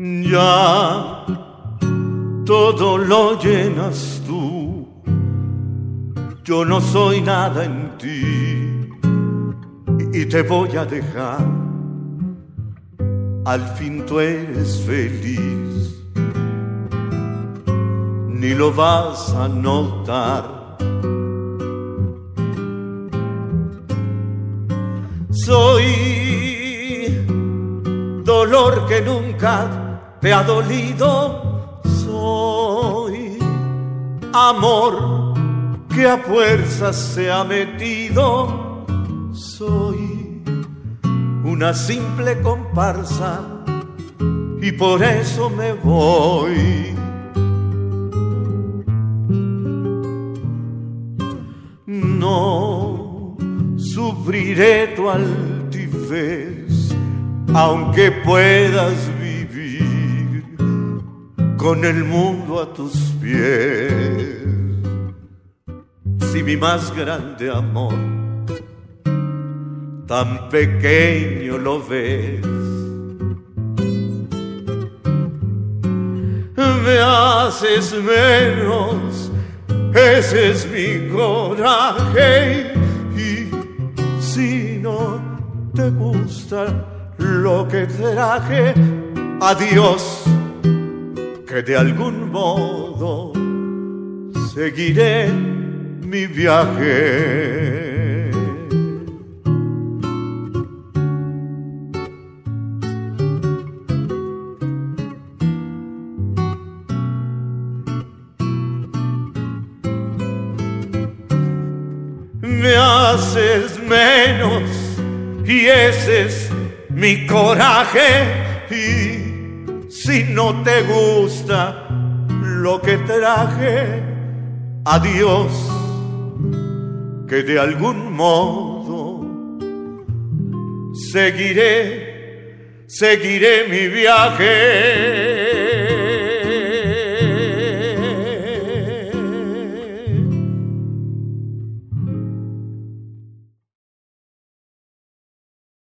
Ya todo lo llenas tú, yo no soy nada en ti y te voy a dejar. Al fin tú eres feliz, ni lo vas a notar. Soy dolor que nunca te ha dolido, soy amor que a fuerzas se ha metido, soy una simple comparsa y por eso me voy. No sufriré tu altivez, aunque puedas vivir con el mundo a tus pies. Si mi más grande amor tan pequeño lo ves, me haces menos, ese es mi coraje. Y si no te gusta lo que traje, adiós, que de algún modo seguiré mi viaje. Me haces menos y ese es mi coraje. Y si no te gusta lo que traje, adiós, que de algún modo seguiré mi viaje.